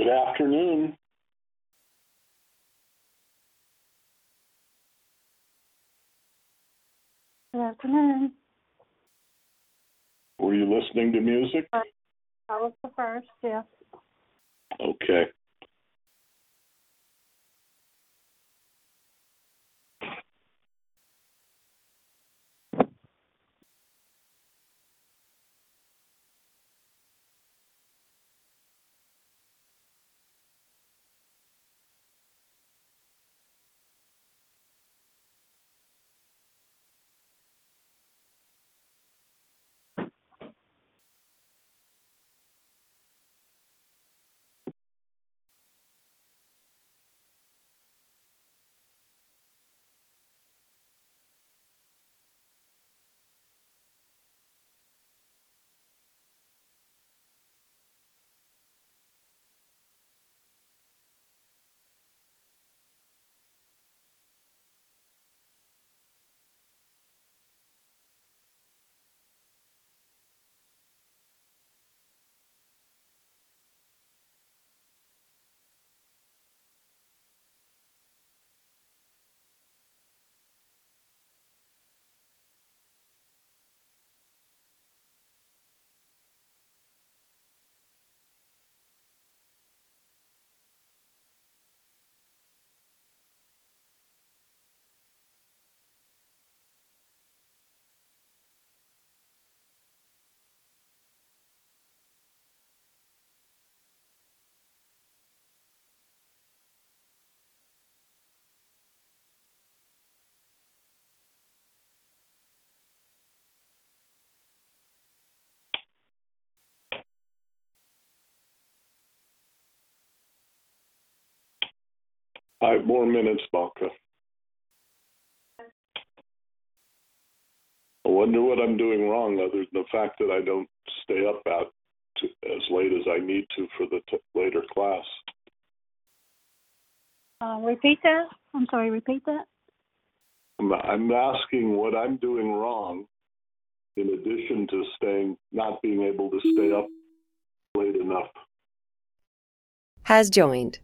afternoon. Good afternoon. Were you listening to music? I was the first, yes. Okay. Five more minutes, Malka. I wonder what I'm doing wrong, other than the fact that I don't stay up as late as I need to for the later class. Repeat that? I'm sorry, repeat that? I'm asking what I'm doing wrong, in addition to not being able to stay up late enough. Has joined.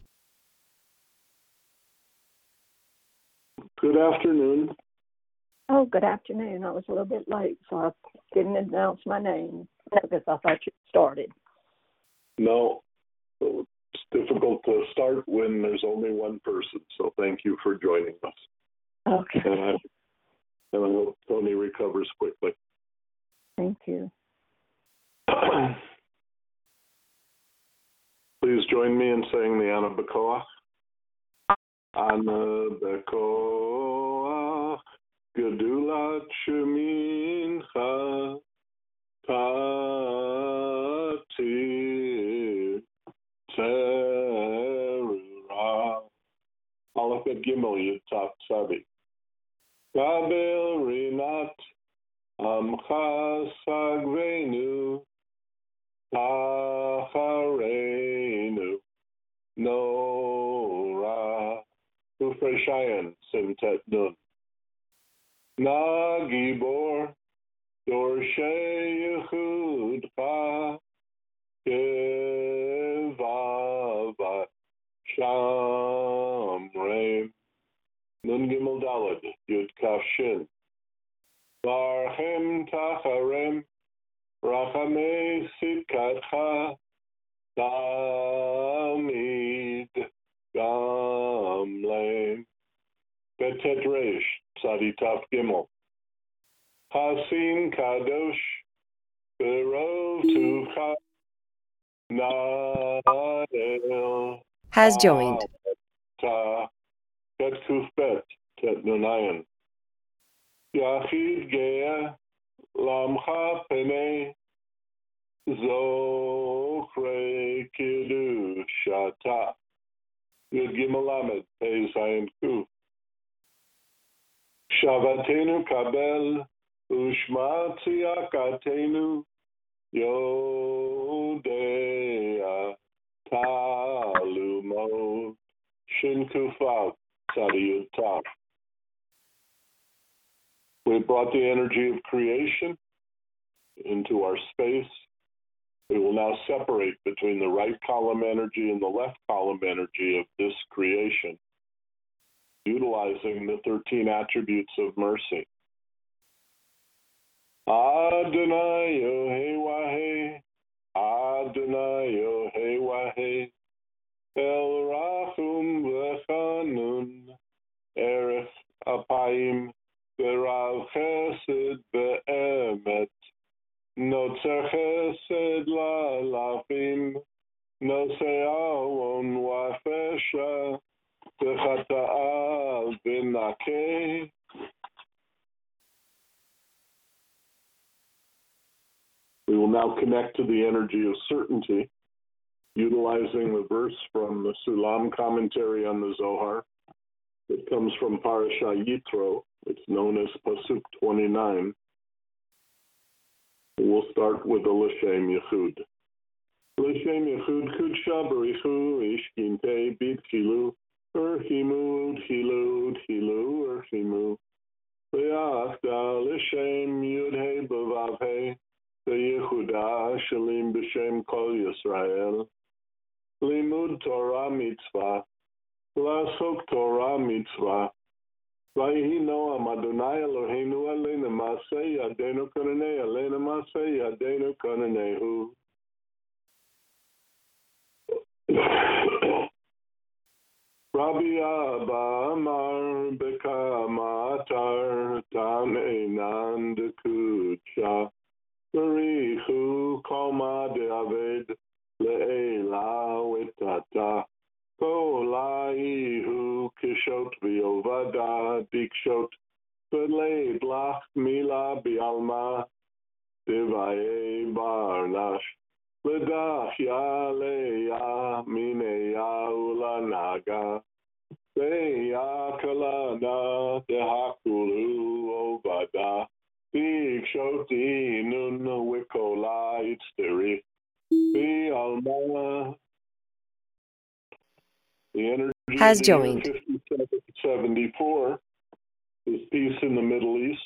Good afternoon. Oh, good afternoon. I was a little bit late, so I didn't announce my name because I thought you started. No, it's difficult to start when there's only one person, so thank you for joining us. Okay. And I hope Tony recovers quickly. Thank you. Please join me in saying the Ana Bekoach. Ana Bekoach, Gedulat Shemincha, Patir, Terura. Aleph Bet Gimel Yitzhak Tzadi. Kabel Rinat, Amcha Sagvenu, Acharenu, Nora, Ufreshayan, Simtet Nun. Na Gibor, Dorshei Yechudcha, Kevavat, Shamreim, Nun Gimel Daled, Yud Kaf Shin. Barchem Tacharem, Rachamei Sitkatcha, Tamid Gamleim. Betet Reish, Tzadi Taf Gimel. Hasim Kadosh, Berov Tucha, Nael. Has joined. Ta, Bet Kuf Bet, Tet Nunayan. Yachid Gea, Lamcha Pene, Zochre Kiddushata. Yud Gimel Lamed, Pei Zayin Kuf. Shavatenu Kabel, Ushma Tziyakatenu, Yodea, Talumo, Shin Kufav, Tzadiyut Tav. We brought the energy of creation into our space, We will now separate between the right column energy and the left column energy of this creation, utilizing the 13 attributes of mercy. Adonai Yohei Adonai Yohei Wahe El Rachum V'Chanun Erech Apayim V'Rav Chesed Be'emet Notzer Chesed La'alafim Nosei Awon Wafesha V'Chata'a V'Nakeh. We will now connect to the energy of certainty, utilizing the verse from the Sulam commentary on the Zohar. It comes from Parashah Yitro. It's known as Pasuk 29. We'll start with the L'Shem Yechud. L'Shem Yechud Kudsha Barichu Ishkinte Bidchilu Urchimu Udchilu Udchilu Urchimu Le'achda L'Shem Yudhei B'Vavhei Yehuda Shalim B'Shem Kol Yisrael Limud Torah Mitzvah Lasok Torah Mitzvah Vayhi Noam Adonai Eloheinu Aleinu Masei Yadenu Konanei Aleinu Masei Yadenu Konanehu. Rabbi Abba Amar B'Kama Atar Tam Einan Dekucha Barichu Koma De'aved Le'ela Wetata Kolaihu Kishot V'Yovada Dikshot V'Lei Blach Mila Bialma Devaye Barnash Ledach Yaleya Mineya Ulanaga Deya Kalana Dehakulu Ovada Dikshoti Nun Wikola Itzteri Bialma. The energy Has of the year joined. 5774 is peace in the Middle East.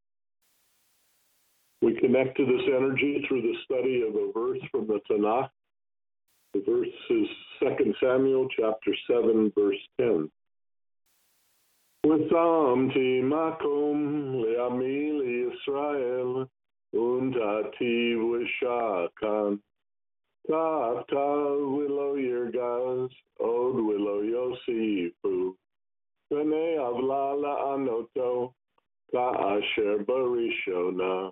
We connect to this energy through the study of a verse from the Tanakh. The verse is 2 Samuel chapter 7, verse 10. Withamti makom le'ami Yisrael untativ v'shakan Ta'aftav willow yirgaz od willow yosifu B'nei avla la'anoto ka'asher barishona.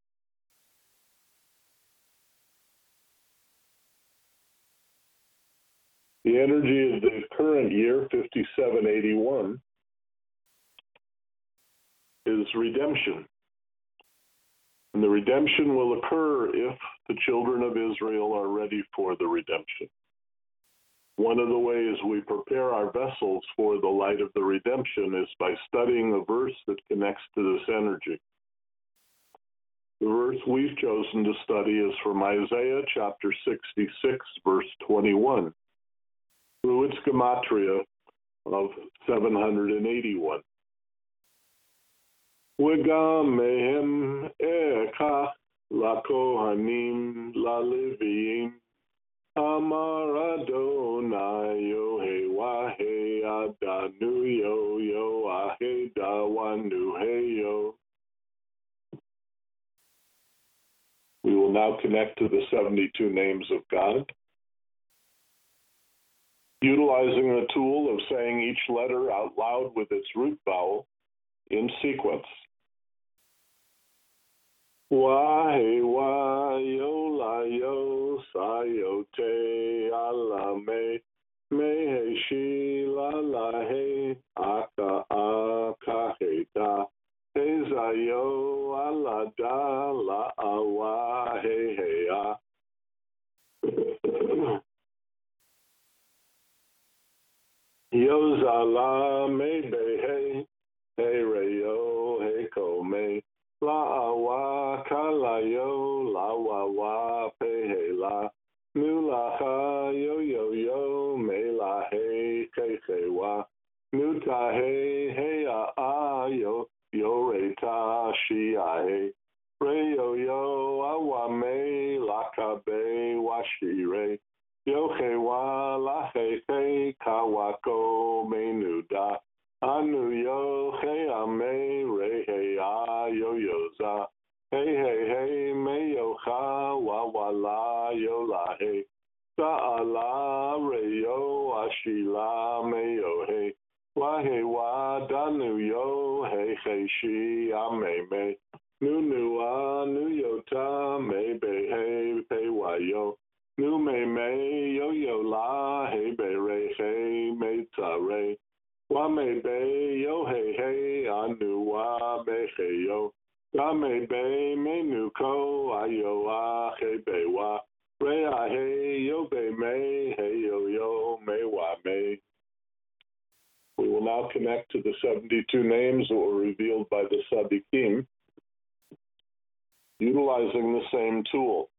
The energy of the current year, 5781, is redemption. And the redemption will occur if the children of Israel are ready for the redemption. One of the ways we prepare our vessels for the light of the redemption is by studying a verse that connects to this energy. The verse we've chosen to study is from Isaiah chapter 66, verse 21, through its gematria of 781. Wegam mehem ekach lakohanim laleviim amar Adonai yohe wahe adanu yo ahe dawanu heyo. We will now connect to the 72 names of God, utilizing the tool of saying each letter out loud with its root vowel in sequence. Wahe wa yo la yo sa yo te alame me he shi la la he aka aka he da he za yo ala da la awa he he a. Yo za la me be he he re yo he ko me la awa kala yo la wa wa pe he la nu la ha yo yo yo me la he ke wa nu ta he a yo yo re ta shi a he re yo yo awa me la ka be Ashire. Yohe wa lahe kawako menuda. Anu yohe ame rehe ayoyoza. Hey, me yoha wawala yolahe. Sa'ala reyo ashila me yohe. Wahe wa danu yo he shi ame. Nu yota me be he pe wayo. Nu me yo la he be re he me tare. Wa me be yo he anu wa be he yo. Wa me be me nu ko ayo a he be wa. Re a he yo be me he yo me wa me. We will now connect to the 72 names that were revealed by the Sadiqim, utilizing the same tool.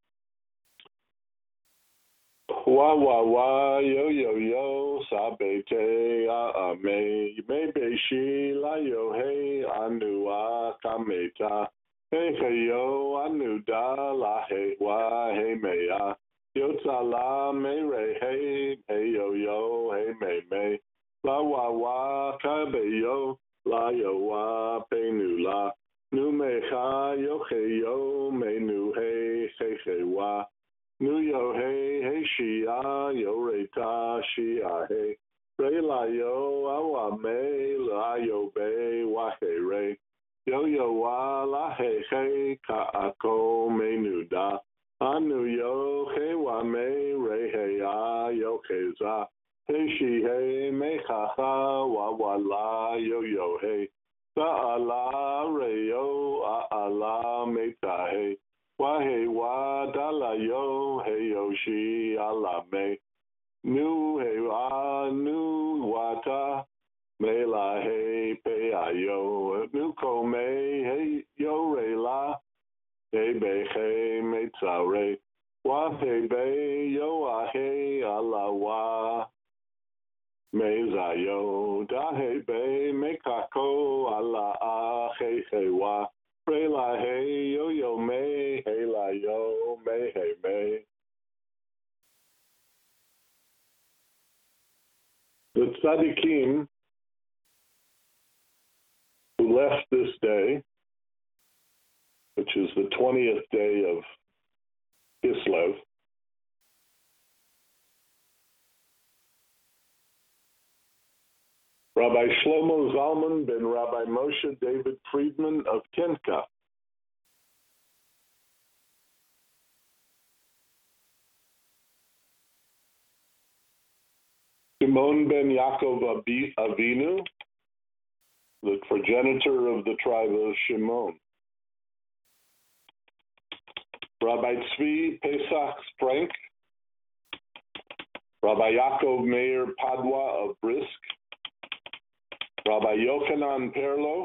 Wa, yo, sabete, me be shi, la yo, hey, anu, kameta, hey, yo, anu, da, la, hey, wa, hey, mea, yo, la, me, re, hey, yo, hey, me. La wa kabe yo la yo wa pe nu la nu me ha yo me nu he wa nu yo he shi yo re ta shi he re la yo awa me la yo be wa he re yo wa la he ka ako me nu da anu yo he wa me re he yo he za. Hey she hey me ha wa la yo hey sa ala re yo ala me ta hey wa hey wa da la yo hey yo she ala me nu hey nu wa ta me la hey pe yo nu ko me hey yo re la hey be hey me ta re wa hey be yo hey ala wa Mezayo dahe be mekako ala he wa pre la he yo me he la yo me he me. The tzaddikim who left this day, which is the 20th day of Kislev, Rabbi Shlomo Zalman ben Rabbi Moshe David Friedman of Tenka. Shimon ben Yaakov Avinu, the progenitor of the tribe of Shimon. Rabbi Tzvi Pesach Frank, Rabbi Yaakov Meir Padwa of Brisk, Rabbi Yochanan Perlo,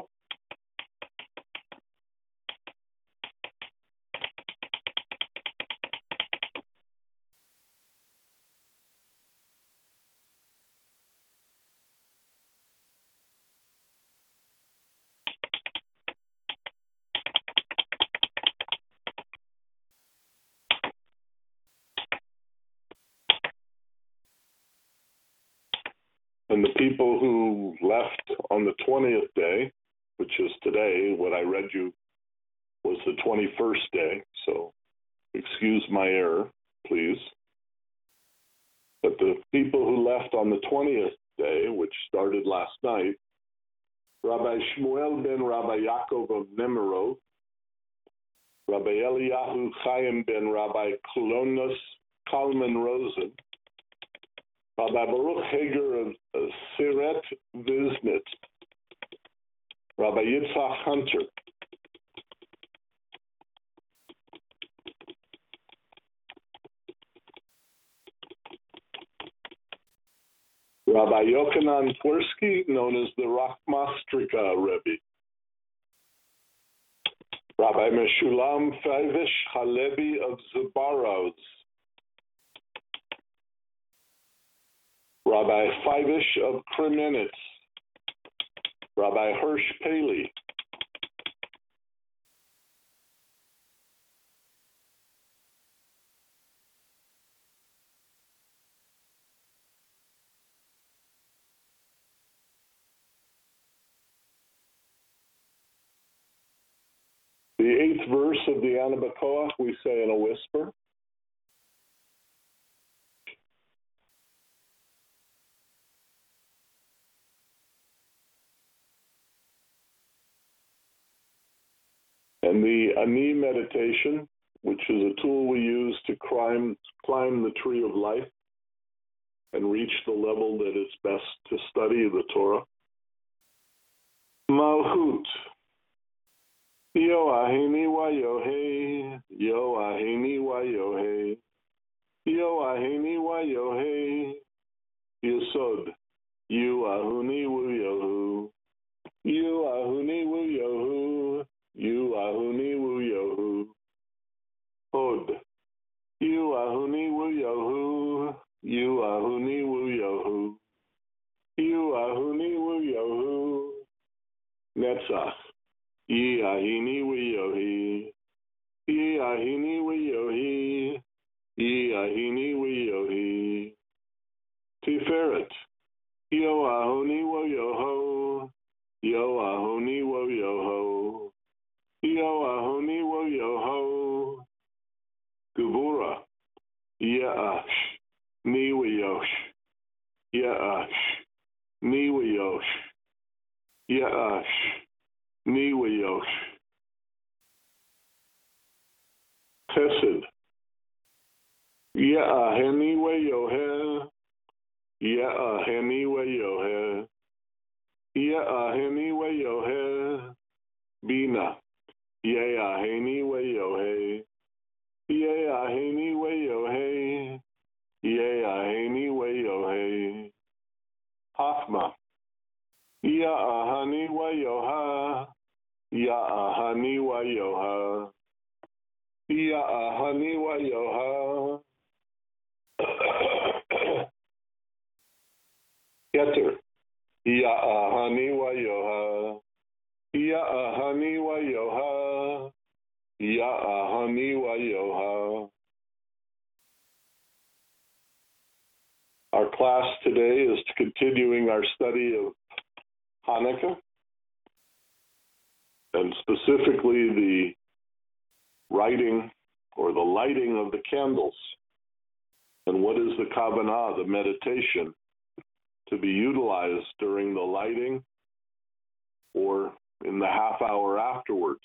and the people who left on the 20th day, which is today. What I read you was the 21st day, so excuse my error, please. But the people who left on the 20th day, which started last night, Rabbi Shmuel ben Rabbi Yaakov of Nemiroth, Rabbi Eliyahu Chaim ben Rabbi Klonos Kalman Rosen, Rabbi Baruch Hager of Siret Viznitz, Rabbi Yitzhak Hunter, Rabbi Yochanan Tversky, known as the Rachmastrika Rebbe, Rabbi Meshulam Favish Halevi of Zabaros, Rabbi Favish of Kremenetz, Rabbi Hirsch Paley, The 8th verse of the Anabacoa we say in a whisper. And the Ani meditation, which is a tool we use to climb the tree of life and reach the level that it's best to study the Torah. Malchut. Yoahini wa yohei, Yoahini wa yohei, Yoahini wa yohei, Yesod, Yuahuni wu yohu, Yuahuni wu yohu, Yuahuni wu yohu, Hod, Yuahuni wu yohu, Yuahuni wu yohu, Yuahuni wu yohu, Netzach. Yeahini wiyohi, Yeahini wiyohi, Yeahini wiyohi. Tiferet, Yoahoni woyoho, Yoahoni woyoho, Yoahoni woyoho. Gevura, Yaash, Niwiyosh, Yaash, Niwiyosh, Yaash. Niwiyosh. Chesed. Ya'aheni weyoheh. Ya'aheni weyoheh. Ya'aheni weyoheh. Bina. Ya'aheni weyoheh. Ya'aheni weyoheh. Ya'aheni weyoheh. Hachma. Ya'ahani weyohah. Ya'ahani wa yoha, Ya'ahani wa yoha. Keter, Ya'ahani wa yoha, Ya'ahani wa yoha, Ya'ahani wa yoha. Our class today is continuing our study of Hanukkah, and specifically the writing or the lighting of the candles. And what is the kavanah, the meditation, to be utilized during the lighting or in the half hour afterwards?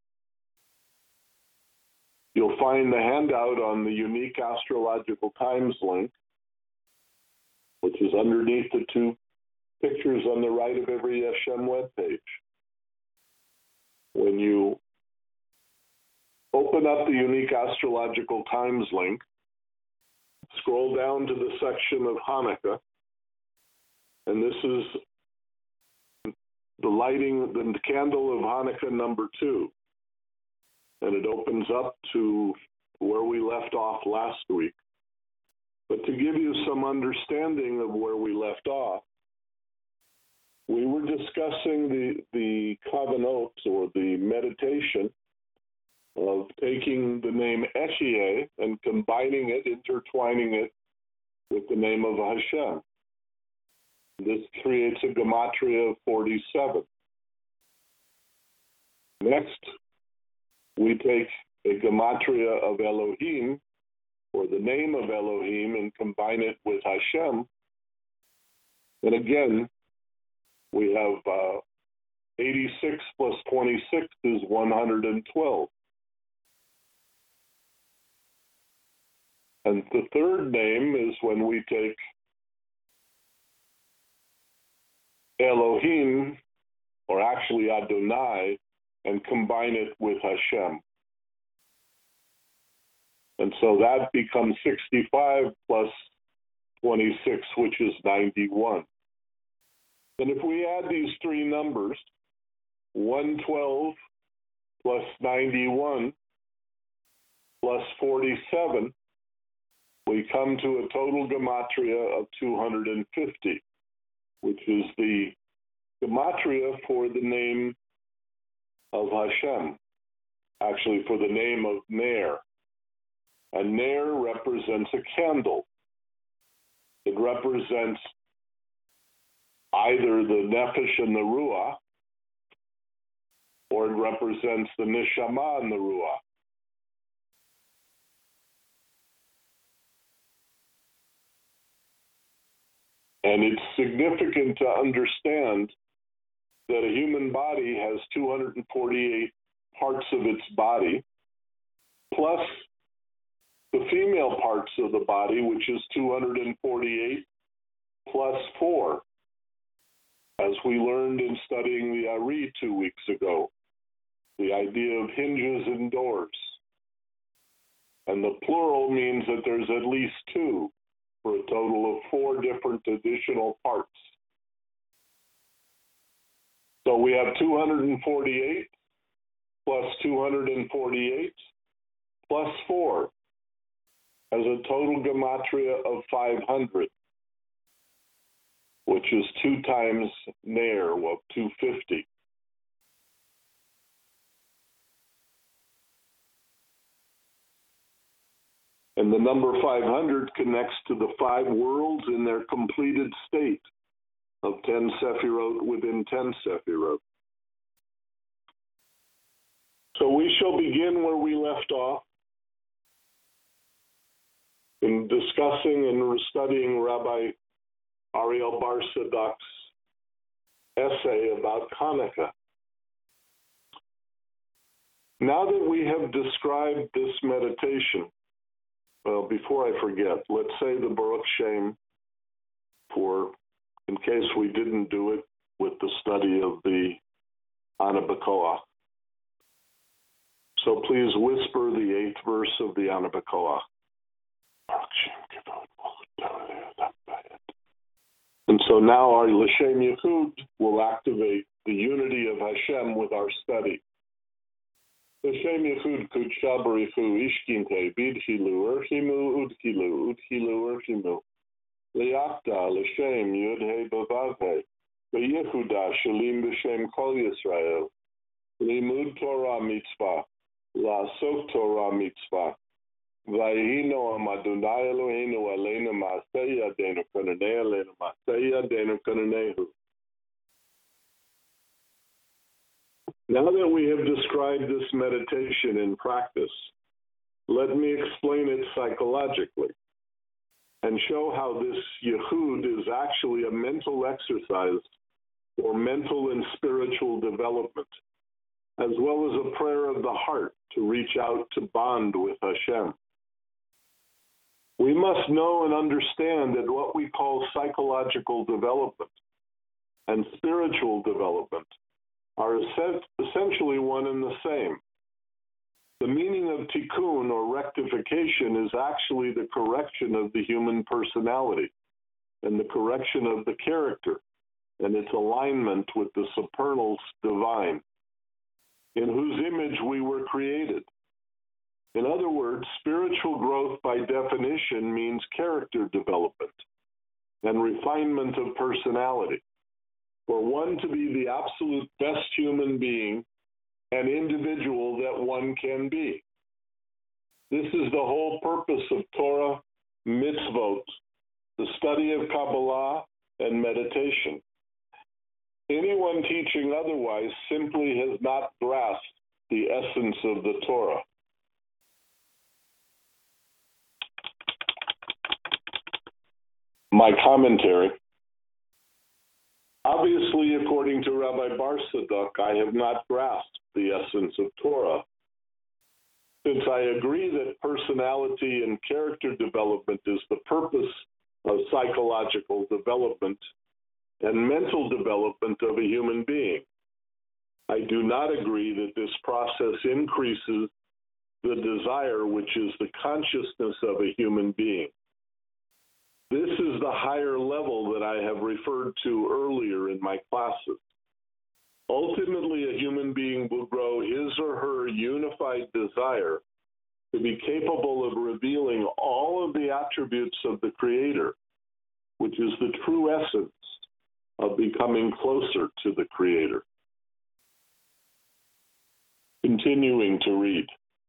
You'll find the handout on the Unique Astrological Times link, which is underneath the 2 pictures on the right of every Yeshem webpage. When you open up the Unique Astrological Times link, scroll down to the section of Hanukkah, and this is the lighting, the candle of Hanukkah number 2. And it opens up to where we left off last week. But to give you some understanding of where we left off, we were discussing the kavanot, or the meditation, of taking the name Ehyeh and combining it, intertwining it with the name of Hashem. This creates a gematria of 47. Next, we take a gematria of Elohim, or the name of Elohim, and combine it with Hashem. And again, we have 86 plus 26 is 112. And the third name is when we take Elohim, or actually Adonai, and combine it with Hashem. And so that becomes 65 plus 26, which is 91. And if we add these 3 numbers, 112 plus 91 plus 47, we come to a total gematria of 250, which is the gematria for the name of Hashem, actually for the name of Ner. And Ner represents a candle. It represents either the Nefesh and the Ruach, or it represents the neshama and the ruach. And it's significant to understand that a human body has 248 parts of its body, plus the female parts of the body, which is 248 plus 4, as we learned in studying the Ari 2 weeks ago, the idea of hinges and doors. And the plural means that there's at least 2, for a total of 4 different additional parts. So we have 248 plus 248 plus 4 as a total gematria of 500, which is 2 times Ner of 250. And the number 500 connects to the 5 worlds in their completed state of 10 Sephirot within 10 Sephirot. So we shall begin where we left off in discussing and studying Rabbi Ariel Bar Saddaq's essay about Hanukkah. Now that we have described this meditation, well, before I forget, let's say the Baruch Shem in case we didn't do it with the study of the Ana B'Koach. So please whisper the 8th verse of the Ana B'Koach. And so now our L'Shem Yichud will activate the unity of Hashem with our study. L'Shem Yichud Kudsha Barichu Ishkinte Bidhilu Urchimu Udhilu Urchimu Liyakta L'Shem Yudhe Bavavhe V'Yehuda Shalim B'Shem Kol Yisrael Limud Torah Mitzvah La'asok Torah Mitzvah Vayhino Amadunai Eloheinu Aleinu Ma'aseh Yadeinu Kananei Aleinu Ma'aseh Yadeinu Kananehu. Now that we have described this meditation in practice, let me explain it psychologically and show how this Yichud is actually a mental exercise for mental and spiritual development, as well as a prayer of the heart to reach out to bond with Hashem. We must know and understand that what we call psychological development and spiritual development are essentially one and the same. The meaning of tikkun or rectification is actually the correction of the human personality and the correction of the character and its alignment with the supernal divine, in whose image we were created. In other words, spiritual growth by definition means character development and refinement of personality, for one to be the absolute best human being and individual that one can be. This is the whole purpose of Torah, mitzvot, the study of Kabbalah, and meditation. Anyone teaching otherwise simply has not grasped the essence of the Torah. My commentary. Obviously, according to Rabbi Bar Saddaq, I have not grasped the essence of Torah. Since I agree that personality and character development is the purpose of psychological development and mental development of a human being, I do not agree that this process increases the desire, which is the consciousness of a human being. This is the higher level that I have referred to earlier in my classes. Ultimately, a human being will grow his or her unified desire to be capable of revealing all of the attributes of the Creator, which is the true essence of becoming closer to the Creator. Continuing to read.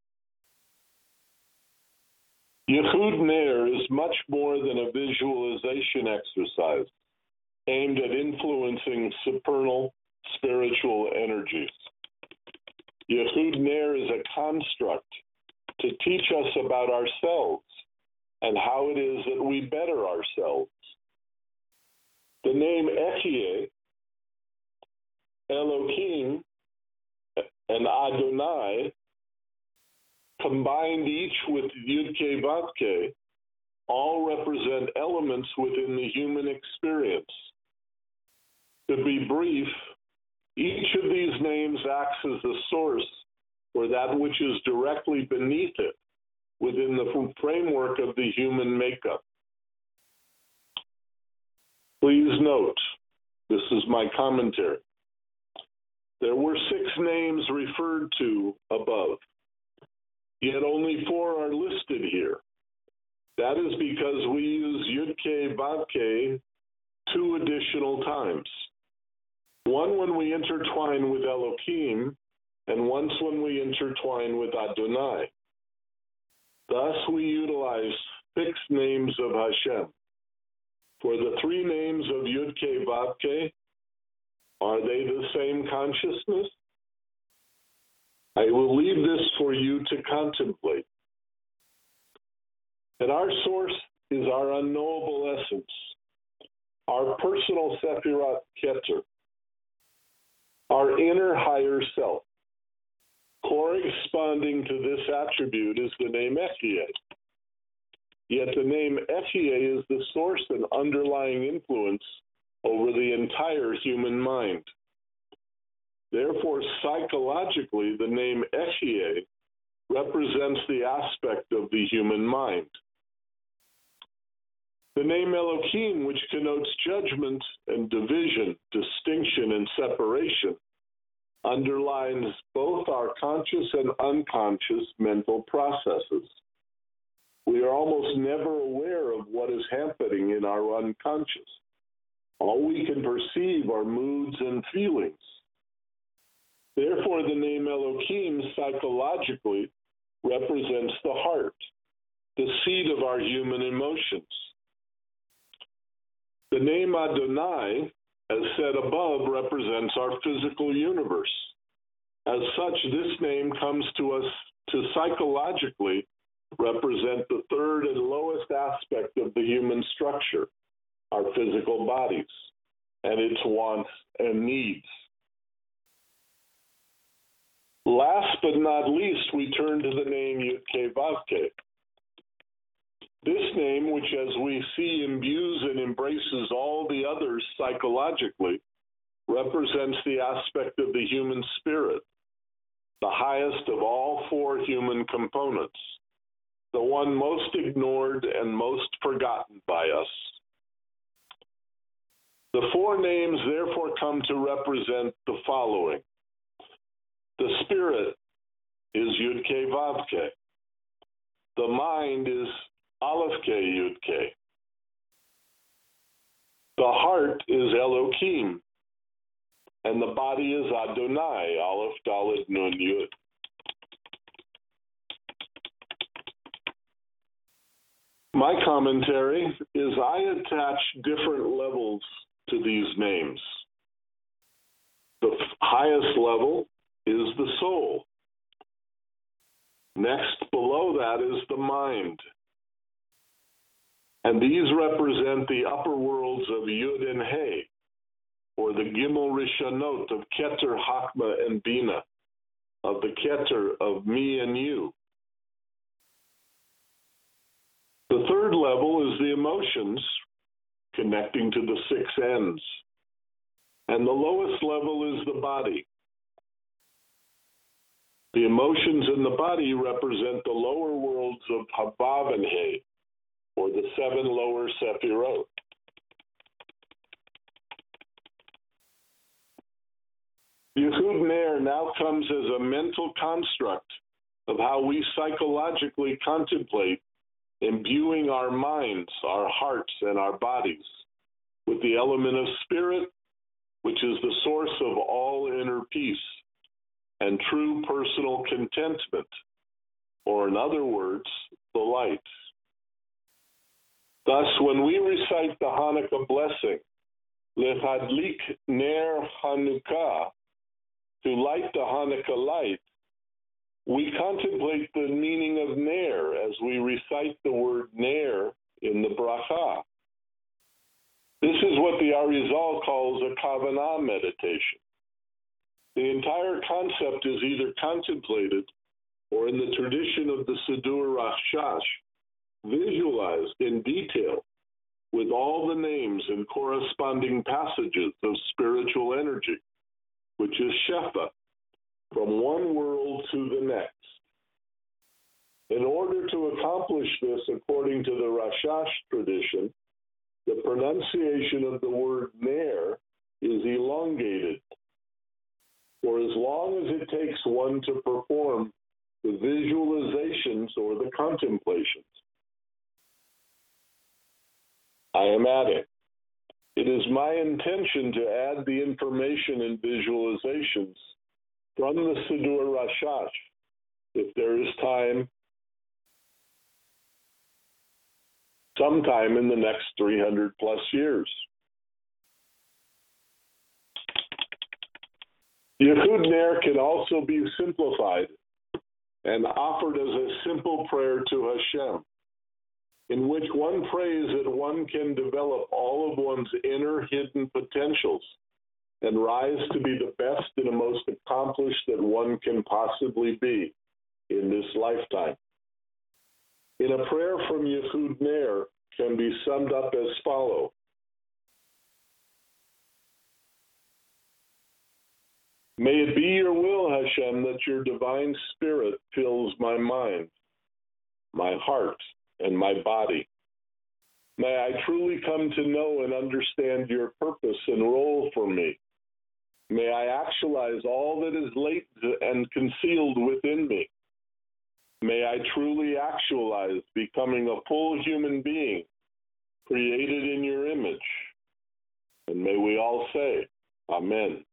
Yichud Ner is much more than a visualization exercise aimed at influencing supernal spiritual energies. Yehud Ner is a construct to teach us about ourselves and how it is that we better ourselves. The name Ehyeh, Elohim, and Adonai, combined each with Yud-Keh Vav-Keh, all represent elements within the human experience. To be brief, each of these names acts as the source for that which is directly beneath it within the framework of the human makeup. Please note, this is my commentary. There were 6 names referred to above, yet only 4 are listed here. That is because we use Yud-Keh Vav-Keh 2 additional times. One when we intertwine with Elohim, and once when we intertwine with Adonai. Thus, we utilize 6 names of Hashem. For the 3 names of Yud-Keh Vav-Keh, are they the same consciousness? I will leave this for you to contemplate. And our source is our unknowable essence, our personal Sefirat Keter, our inner higher self. Corresponding to this attribute is the name Ehyeh. Yet the name Ehyeh is the source and underlying influence over the entire human mind. Therefore, psychologically, the name Ehyeh represents the aspect of the human mind. The name Elohim, which connotes judgment and division, distinction and separation, underlines both our conscious and unconscious mental processes. We are almost never aware of what is happening in our unconscious. All we can perceive are moods and feelings. Therefore, the name Elohim psychologically represents the heart, the seat of our human emotions. The name Adonai, as said above, represents our physical universe. As such, this name comes to us to psychologically represent the third and lowest aspect of the human structure, our physical bodies, and its wants and needs. Last but not least, we turn to the name Yud-Keh Vav-Keh. This name, which as we see imbues and embraces all the others psychologically, represents the aspect of the human spirit, the highest of all 4 human components, the one most ignored and most forgotten by us. The 4 names therefore come to represent the following. The spirit is Yud-Keh Vav-Keh. The mind is Aleph-Keh Yud-Keh. The heart is Elohim. And the body is Adonai, Aleph Dalet Nun Yud. My commentary is I attach different levels to these names. The highest level is the soul. Next, below that is the mind. And these represent the upper worlds of Yud and He, or the Gimel Rishonot of Keter, Hakma, and Bina, of the Keter of me and you. The third level is the emotions, connecting to the 6 ends. And the lowest level is the body. The emotions in the body represent the lower worlds of Havav and He, or the 7 lower Sefirot. Yehud Ner now comes as a mental construct of how we psychologically contemplate imbuing our minds, our hearts, and our bodies with the element of spirit, which is the source of all inner peace and true personal contentment, or in other words, the light. Thus, when we recite the Hanukkah blessing, Lehadlik Ner Hanukkah, to light the Hanukkah light, We contemplate the meaning of Ner as we recite the word Ner in the bracha. This is what the Arizal calls a Kavanah meditation. The entire concept is either contemplated or, in the tradition of the Siddur Rashash, visualized in detail with all the names and corresponding passages of spiritual energy, which is Shefa, from one world to the next. In order to accomplish this, according to the Rashash tradition, the pronunciation of the word Ner is elongated for as long as it takes one to perform the visualizations or the contemplations. I am adding, it is my intention to add the information and visualizations from the Siddur Rashash, if there is time, sometime in the next 300 plus years. Yichud Ner can also be simplified and offered as a simple prayer to Hashem, in which one prays that one can develop all of one's inner hidden potentials and rise to be the best and the most accomplished that one can possibly be in this lifetime. In a prayer from Yichud Ner can be summed up as follows. May it be your will, Hashem, that your divine spirit fills my mind, my heart, and my body. May I truly come to know and understand your purpose and role for me. May I actualize all that is latent and concealed within me. May I truly actualize becoming a full human being created in your image. And may we all say, Amen.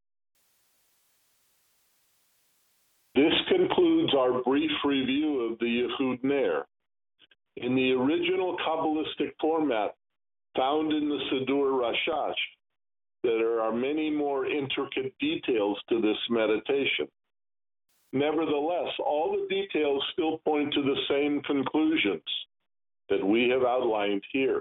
This concludes our brief review of the Yichud Ner. In the original Kabbalistic format found in the Siddur Rashash, there are many more intricate details to this meditation. Nevertheless, all the details still point to the same conclusions that we have outlined here.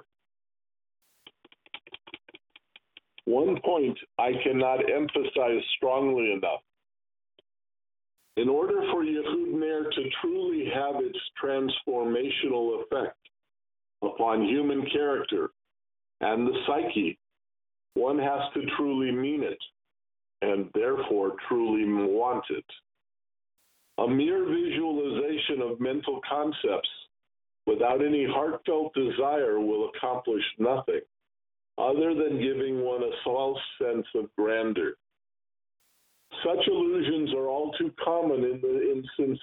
One point I cannot emphasize strongly enough. In order for Yichud Ner to truly have its transformational effect upon human character and the psyche, one has to truly mean it and therefore truly want it. A mere visualization of mental concepts without any heartfelt desire will accomplish nothing other than giving one a false sense of grandeur. Such illusions are all too common in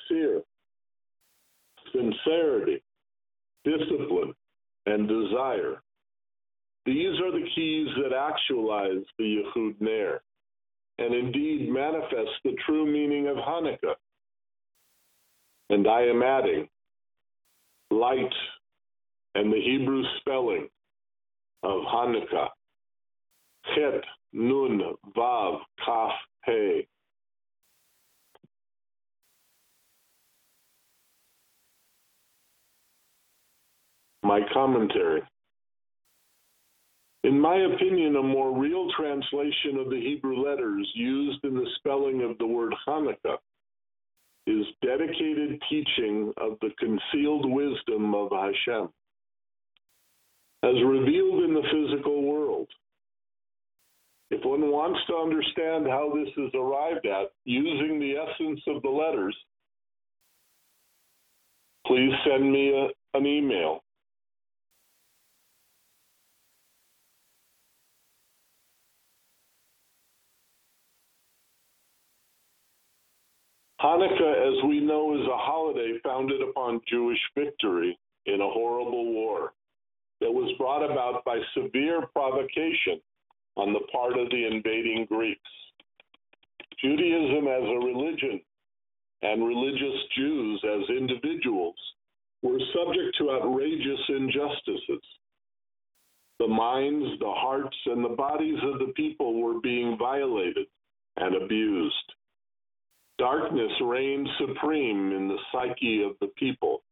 sincerity, discipline, and desire. These are the keys that actualize the Yichud Ner, and indeed manifest the true meaning of Hanukkah. And I am adding light and the Hebrew spelling of Hanukkah, Chet, Nun, Vav, Kaf, Hey. My commentary. In my opinion, a more real translation of the Hebrew letters used in the spelling of the word Hanukkah is dedicated teaching of the concealed wisdom of Hashem, as revealed in the physical world. If one wants to understand how this is arrived at using the essence of the letters, please send me an email. Hanukkah, as we know, is a holiday founded upon Jewish victory in a horrible war that was brought about by severe provocation on the part of the invading Greeks. Judaism as a religion and religious Jews as individuals were subject to outrageous injustices. The minds, the hearts, and the bodies of the people were being violated and abused. Darkness reigned supreme in the psyche of the people.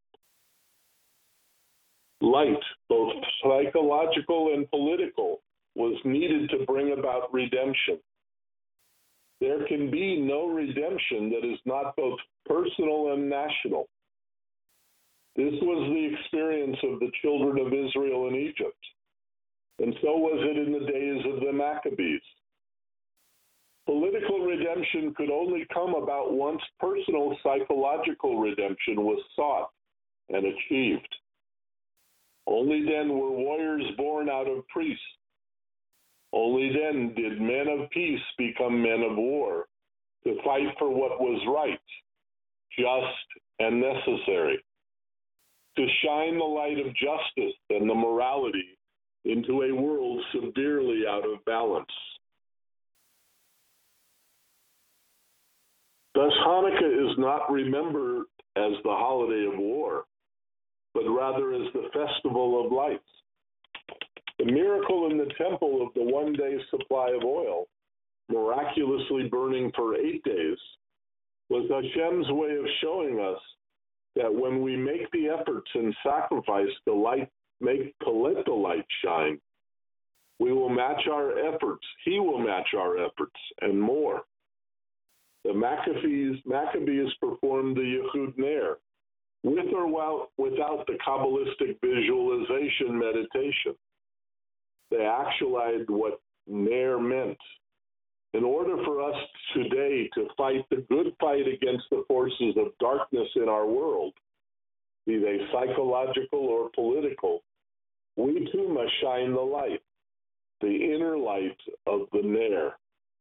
Light, both psychological and political, was needed to bring about redemption. There can be no redemption that is not both personal and national. This was the experience of the children of Israel in Egypt, and so was it in the days of the Maccabees. Political redemption could only come about once personal psychological redemption was sought and achieved. Only then were warriors born out of priests. Only then did men of peace become men of war, to fight for what was right, just, and necessary, to shine the light of justice and the morality into a world severely out of balance. Thus, Hanukkah is not remembered as the holiday of war, but rather as the festival of lights. The miracle in the temple of the one-day supply of oil, miraculously burning for 8 days, was Hashem's way of showing us that when we make the efforts and sacrifice to let the light shine, we will match our efforts. He will match our efforts and more. The Maccabees performed the Yechud Ner, with or without the Kabbalistic visualization meditation. They actualized what Ner meant. In order for us today to fight the good fight against the forces of darkness in our world, be they psychological or political, we too must shine the light, the inner light of the Ner.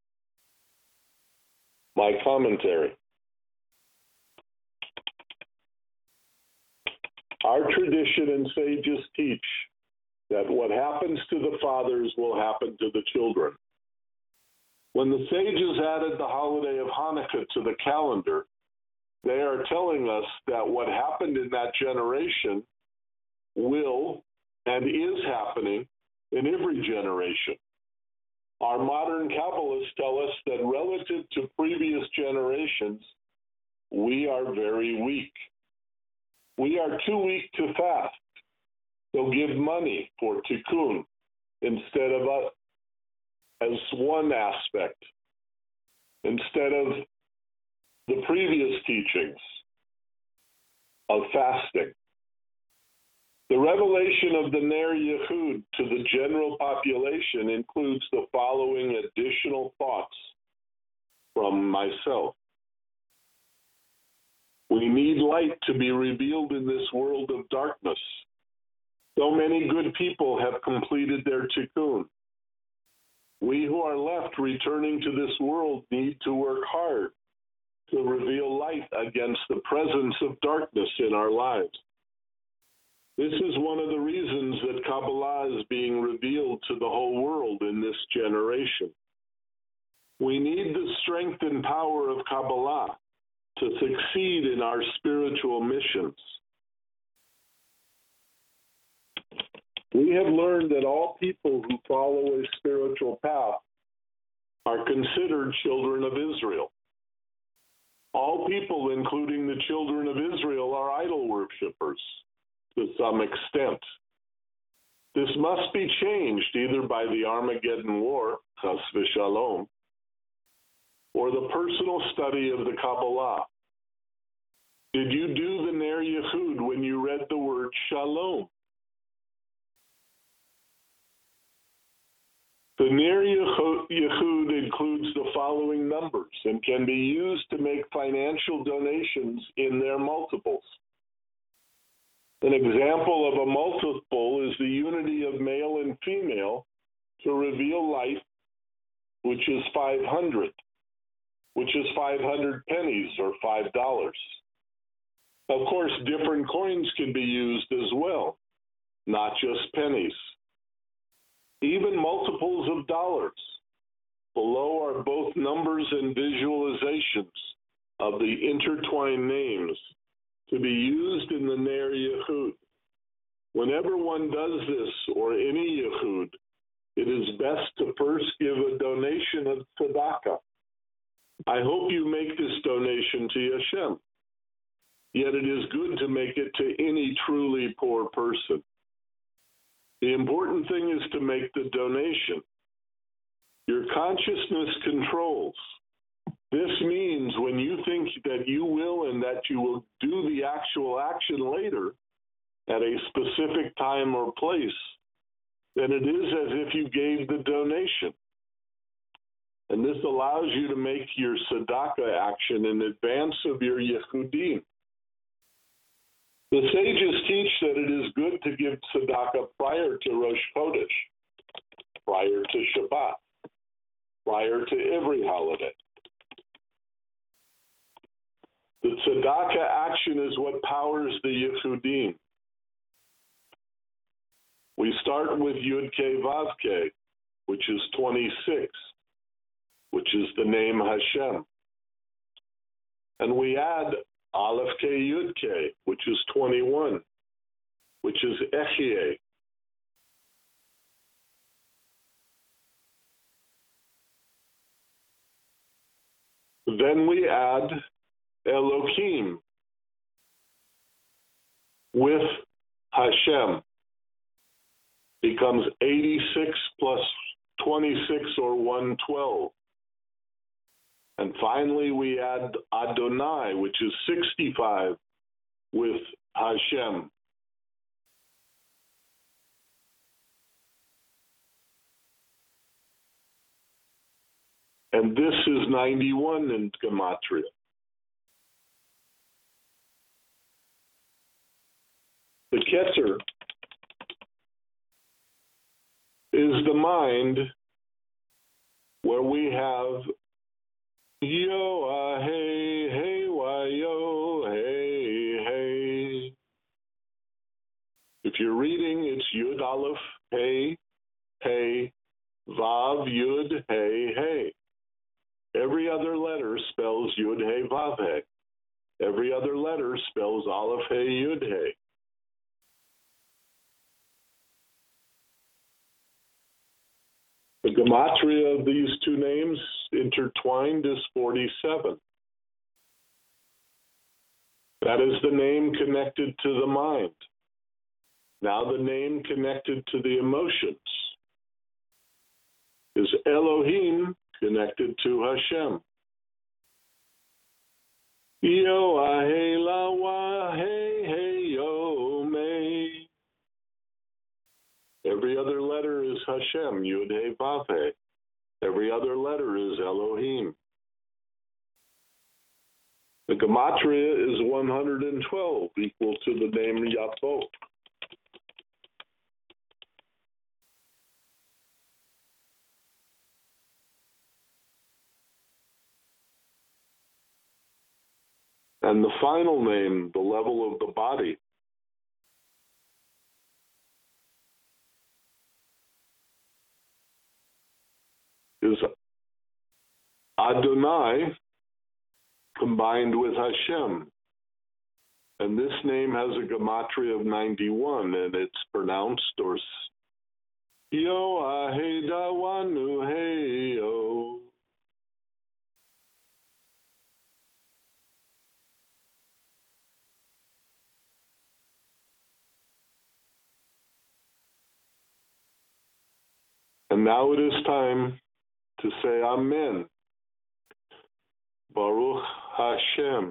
My commentary. Our tradition and sages teach that what happens to the fathers will happen to the children. When the sages added the holiday of Hanukkah to the calendar, they are telling us that what happened in that generation will and is happening in every generation. Our modern Kabbalists tell us that relative to previous generations, we are very weak. We are too weak to fast. So give money for tikkun instead of as one aspect, instead of the previous teachings of fasting. The revelation of the Ner Yechud to the general population includes the following additional thoughts from myself. We need light to be revealed in this world of darkness. So many good people have completed their tikkun. We who are left returning to this world need to work hard to reveal light against the presence of darkness in our lives. This is one of the reasons that Kabbalah is being revealed to the whole world in this generation. We need the strength and power of Kabbalah to succeed in our spiritual missions. We have learned that all people who follow a spiritual path are considered children of Israel. All people, including the children of Israel, are idol worshippers to some extent. This must be changed either by the Armageddon War, chas v'shalom, or the personal study of the Kabbalah. Did you do the Ner Yechud when you read the word shalom? The Ner Yechud includes the following numbers and can be used to make financial donations in their multiples. An example of a multiple is the unity of male and female to reveal light, which is 500, which is 500 pennies or $5. Of course, different coins can be used as well, not just pennies. Even multiples of dollars. Below are both numbers and visualizations of the intertwined names to be used in the Ner Yechud. Whenever one does this or any Yechud, it is best to first give a donation of tzedakah. I hope you make this donation to Hashem. Yet it is good to make it to any truly poor person. The important thing is to make the donation. Your consciousness controls. This means when you think that you will and that you will do the actual action later at a specific time or place, then it is as if you gave the donation. And this allows you to make your tzedakah action in advance of your Yehudim. The sages teach that it is good to give tzedakah prior to Rosh Chodesh, prior to Shabbat, prior to every holiday. The tzedakah action is what powers the Yehudim. We start with Yud Kei Vav Kei, which is 26, which is the name Hashem. And we add Aleph Kei Yud Kei, which is 21, which is Ehyeh. Then we add Elohim with Hashem. Becomes 86 plus 26 or 112. And finally we add Adonai, which is 65 with Hashem. And this is 91 in Gematria. The Ketzer is the mind where we have Yo, hey, hey, why, yo, hey, hey. If you're reading, it's Yud Aleph, hey, hey, Vav, Yud, hey, hey. Every other letter spells Yud, hey, Vav, hey. Every other letter spells Aleph, hey, Yud, hey. The gematria of these two names intertwined is 47. That is the name connected to the mind. Now the name connected to the emotions is Elohim connected to Hashem. Yo, ahe, la, wa, hey, hey, yo, me. Every other letter is Hashem, Yud, Hey, Vav, Hey. Every other letter is Elohim. The gematria is 112, equal to the name Yapo. And the final name, the level of the body, is Adonai combined with Hashem. And this name has a gematria of 91, and it's pronounced or Yo aheda wanu heyo. And now it is time to say Amen. Baruch Hashem.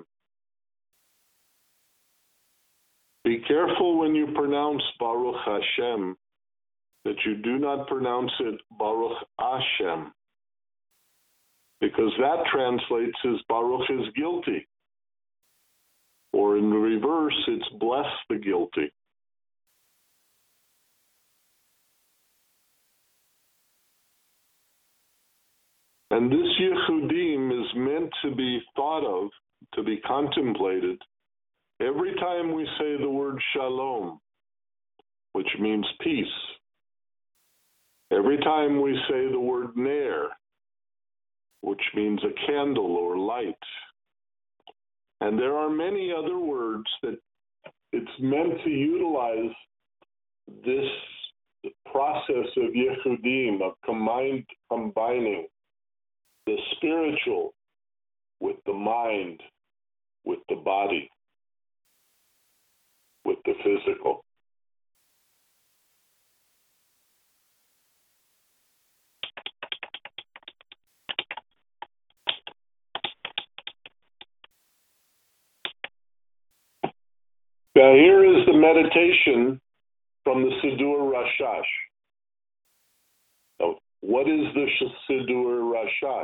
Be careful when you pronounce Baruch Hashem that you do not pronounce it Baruch Hashem, because that translates as Baruch is guilty, or in reverse, it's bless the guilty. And this Yehudim is meant to be thought of, to be contemplated, every time we say the word Shalom, which means peace. Every time we say the word Ner, which means a candle or light. And there are many other words that it's meant to utilize this process of Yehudim, of combining the spiritual with the mind, with the body, with the physical. Now here is the meditation from the Siddur Rashash. Now, what is the Siddur Rashash?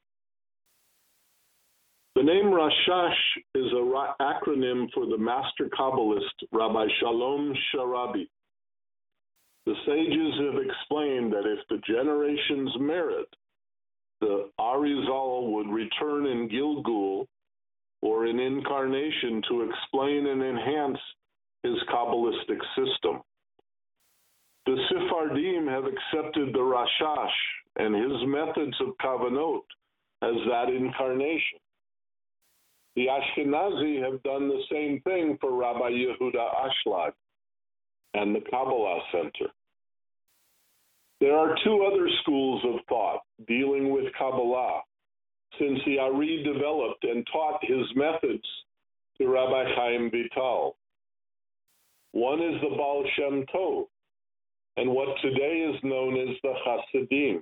The name Rashash is an acronym for the master Kabbalist Rabbi Shalom Sharabi. The sages have explained that if the generations merit, the Arizal would return in Gilgul or in incarnation to explain and enhance his Kabbalistic system. The Sephardim have accepted the Rashash and his methods of Kavanot as that incarnation. The Ashkenazi have done the same thing for Rabbi Yehuda Ashlag and the Kabbalah Center. There are two other schools of thought dealing with Kabbalah, since the Ari developed and taught his methods to Rabbi Chaim Vital. One is the Baal Shem Tov, and what today is known as the Hasidim.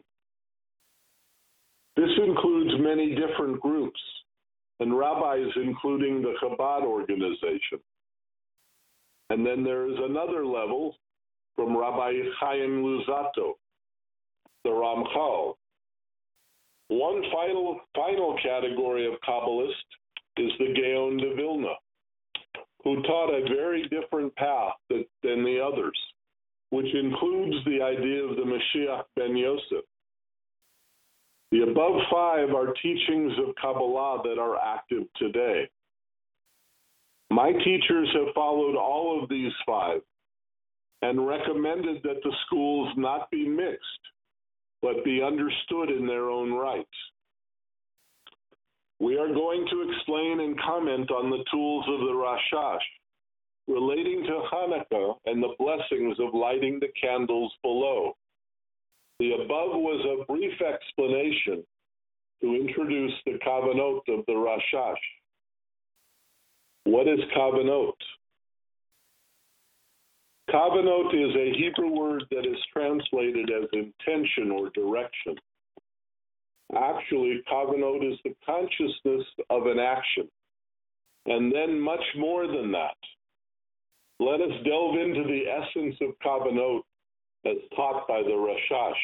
This includes many different groups, and rabbis including the Chabad organization. And then there is another level from Rabbi Chaim Luzzatto, the Ramchal. One final category of Kabbalist is the Gaon de Vilna, who taught a very different path than the others, which includes the idea of the Mashiach ben Yosef. The above five are teachings of Kabbalah that are active today. My teachers have followed all of these five and recommended that the schools not be mixed, but be understood in their own rights. We are going to explain and comment on the tools of the Rashash relating to Hanukkah and the blessings of lighting the candles below. The above was a brief explanation to introduce the Kavanot of the Rashash. What is Kavanot? Kavanot is a Hebrew word that is translated as intention or direction. Actually, Kavanot is the consciousness of an action, and then much more than that. Let us delve into the essence of Kavanot as taught by the Rashash.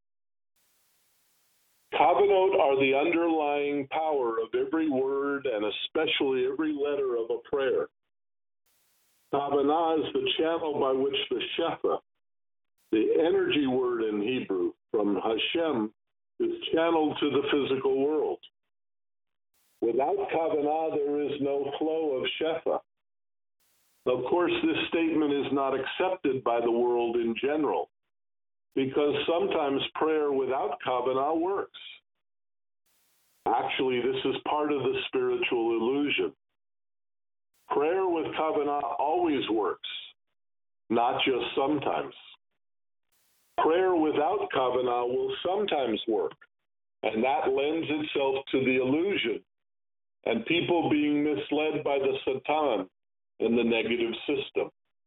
Kavanot are the underlying power of every word and especially every letter of a prayer. Kavanah is the channel by which the Shefa, the energy word in Hebrew from Hashem, is channeled to the physical world. Without Kavanah, there is no flow of Shefa. Of course, this statement is not accepted by the world in general, because sometimes prayer without Kavanah works. Actually, this is part of the spiritual illusion. Prayer with Kavanah always works, not just sometimes. Prayer without Kavanah will sometimes work, and that lends itself to the illusion and people being misled by the Satan and the negative system.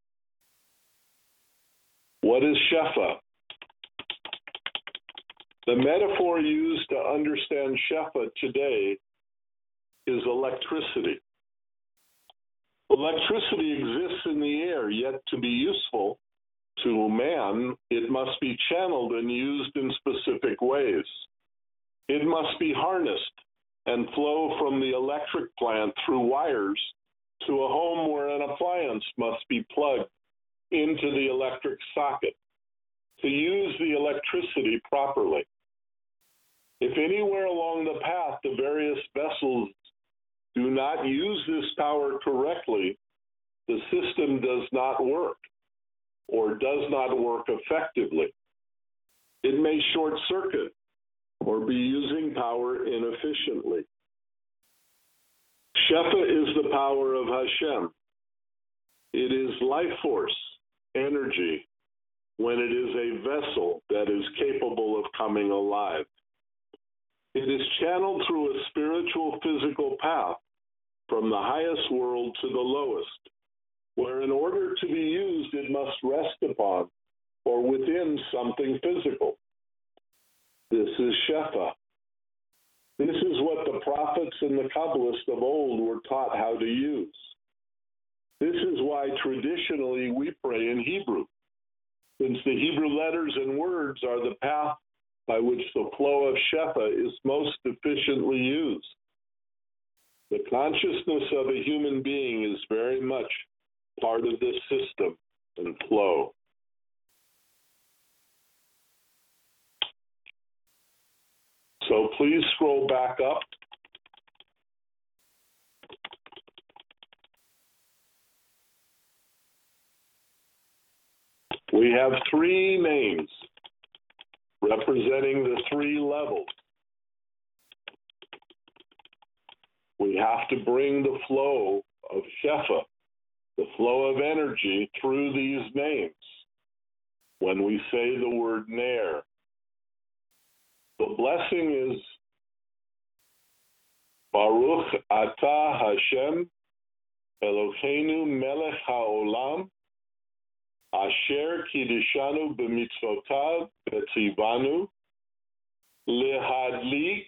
What is Shefa? The metaphor used to understand Shefa today is electricity. Electricity exists in the air, yet to be useful to man, it must be channeled and used in specific ways. It must be harnessed and flow from the electric plant through wires to a home where an appliance must be plugged into the electric socket to use the electricity properly. If anywhere along the path the various vessels do not use this power correctly, the system does not work or does not work effectively. It may short circuit or be using power inefficiently. Shefa is the power of Hashem. It is life force, energy, when it is a vessel that is capable of coming alive. It is channeled through a spiritual physical path from the highest world to the lowest, where in order to be used, it must rest upon or within something physical. This is Shefa. This is what the prophets and the Kabbalists of old were taught how to use. This is why traditionally we pray in Hebrew, since the Hebrew letters and words are the path by which the flow of Shefa is most efficiently used. The consciousness of a human being is very much part of this system and flow. So please scroll back up. We have three names representing the three levels. We have to bring the flow of Shefa, the flow of energy, through these names when we say the word Ner. The blessing is Baruch Atah Hashem Eloheinu Melech HaOlam Asher Kiddishanu B'mitzvotav Betzivanu Lehadlik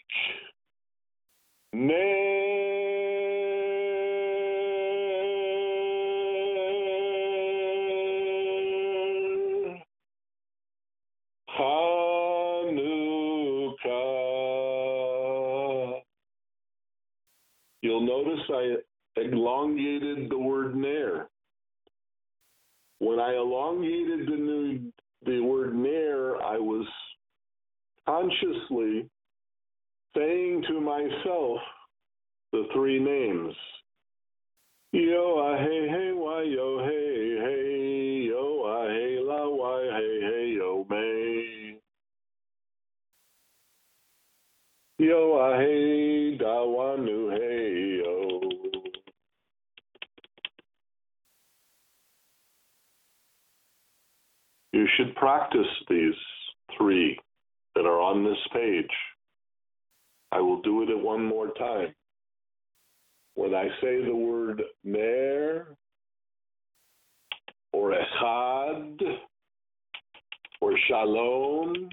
Ner Hanukkah. You'll notice I elongated the word Ner. When I elongated the word Ner, I was consciously saying to myself the three names. Yo ah hey hey why yo hey hey yo ah hey la why hey hey yo may. Yo ah hey da wanu hey yo. You should practice these three that are on this page. I will do it one more time. When I say the word Ner, or Echad, or Shalom,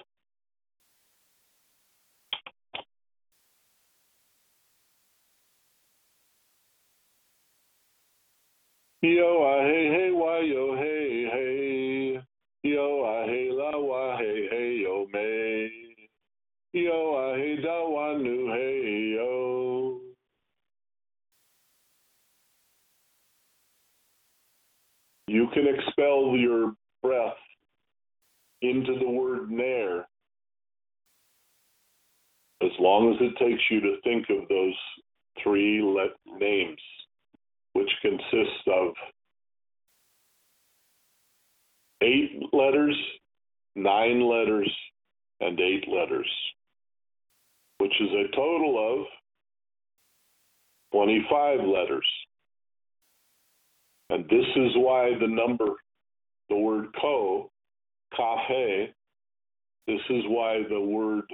yo ah hey hey why yo hey hey yo ah hey la why hey hey yo may yo ah hey da wa nu hey yo. You can expel your breath into the word Ner as long as it takes you to think of those three names, which consist of 8 letters, 9 letters, and 8 letters, which is a total of 25 letters. And this is why the word ko, kaf he, this is why the word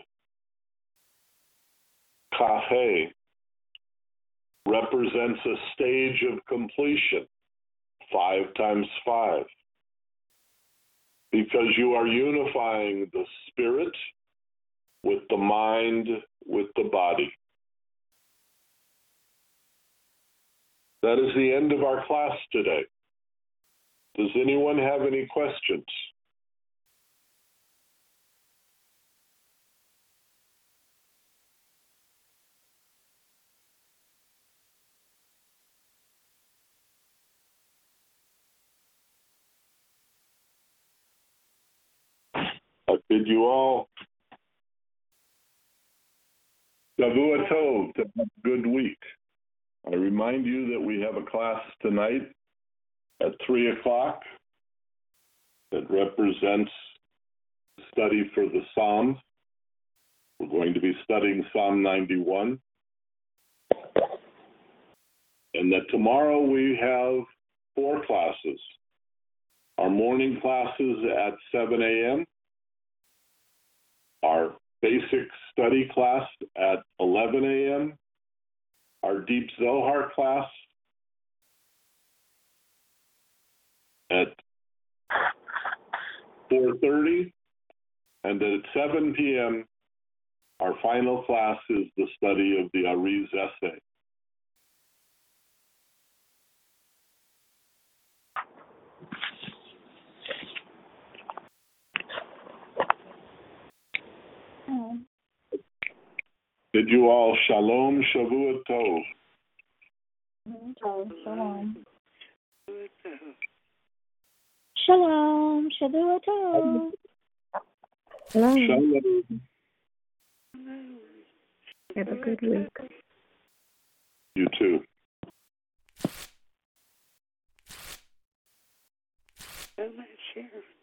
kaf he represents a stage of completion, 5 times 5. Because you are unifying the spirit with the mind, with the body. That is the end of our class today. Does anyone have any questions? I bid you all Shavua Tov, to have a good week. I remind you that we have a class tonight at 3 o'clock that represents study for the Psalms. We're going to be studying Psalm 91. And that tomorrow we have 4 classes. Our morning classes at 7 a.m., our basic study class at 11 a.m., our Deep Zohar class at 4:30, and at 7 p.m., our final class is the study of the Ariz essay. Did you all shalom, Shavua Tov? Shalom. Shalom. Shavua Tov. Shalom. Have a good week. You too. So much, Sheriff.